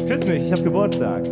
Küss mich, ich hab Geburtstag.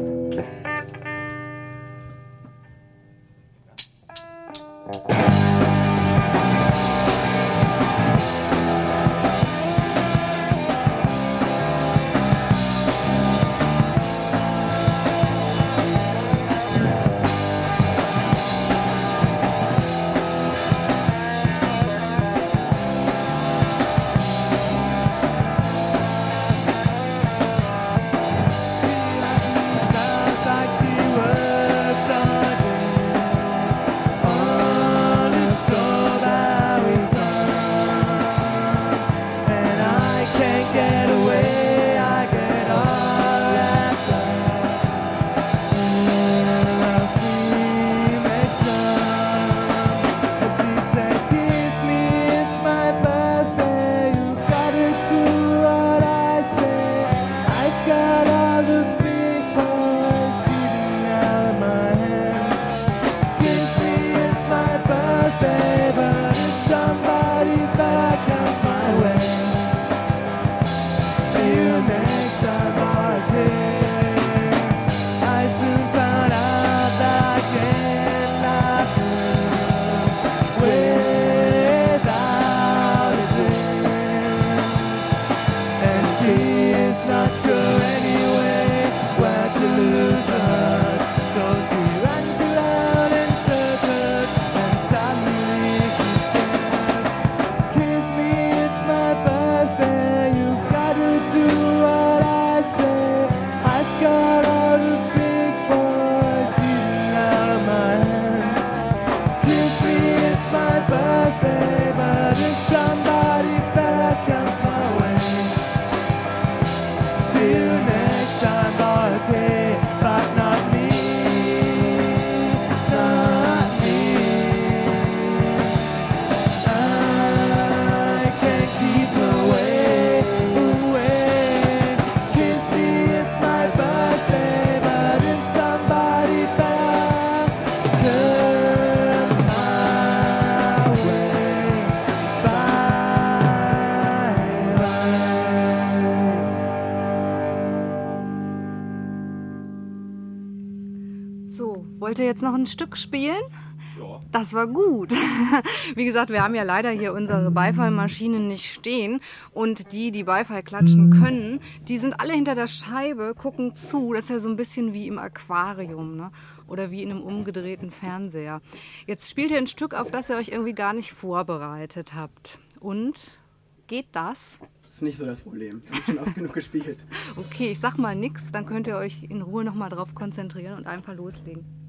So, wollt ihr jetzt noch ein Stück spielen? Ja. Das war gut. Wie gesagt, wir haben ja leider hier unsere Beifallmaschinen nicht stehen und die Beifall klatschen können, die sind alle hinter der Scheibe, gucken zu. Das ist ja so ein bisschen wie im Aquarium, ne? Oder wie in einem umgedrehten Fernseher. Jetzt spielt ihr ein Stück, auf das ihr euch irgendwie gar nicht vorbereitet habt. Und geht das? Das ist nicht so das Problem. Ich habe schon oft genug gespielt. Okay, ich sag mal nichts, dann könnt ihr euch in Ruhe nochmal drauf konzentrieren und einfach loslegen.